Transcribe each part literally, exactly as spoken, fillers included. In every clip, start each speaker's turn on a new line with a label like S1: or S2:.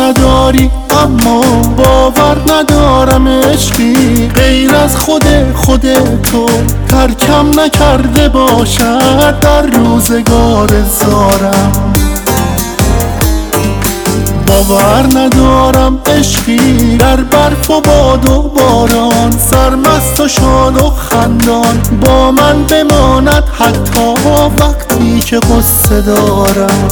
S1: نداری اما باور ندارم عشقی غیر از خود خود تو ترکم نکرده باشد در روزگار زارم. باور ندارم عشقی در برف و باد و باران سرمست و شاد و خندان با من بماند حتی وقتی که غصه دارم.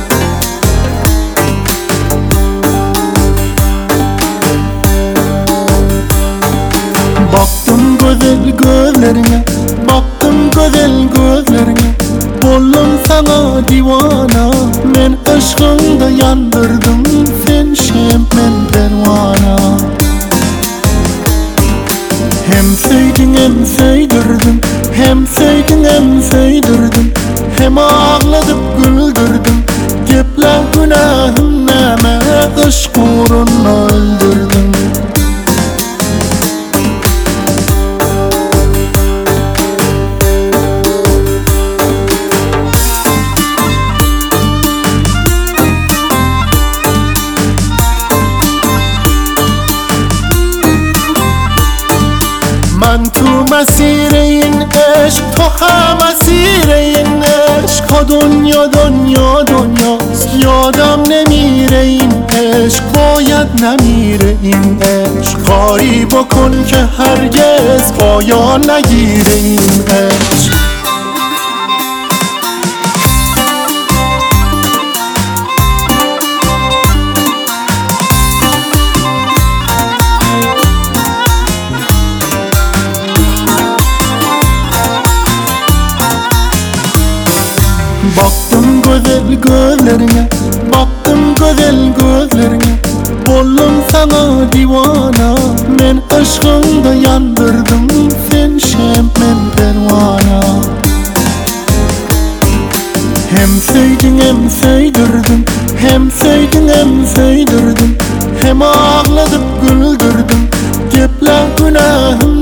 S1: Baktım güzel gözlerine, baktım güzel gözlerine, oldum sana divana. Men aşkında yandırdım, sen şemmen pervana. Hem sevdin hem sevdirdin, hem sevdin hem sevdirdin, hem ağladıp güldürdüm. Gepler günahım neme, aşk uğruna öldürdüm. من تو مسیر این عشق تو هم مسیر این عشق ها دنیا دنیا دنیاست یادم نمیره این عشق باید نمیره این عشق کاری بکن که هرگز پایان نگیره این عشق. Baktım güzel gözlerine, baktım güzel gözlerine, oldum sana divana. Men aşkında yandırdım, sen şemmen pervana. Hem sevdin hem sevdirdin, hem sevdin hem sevdirdin, hem ağladıp güldürdüm. Gepler günahım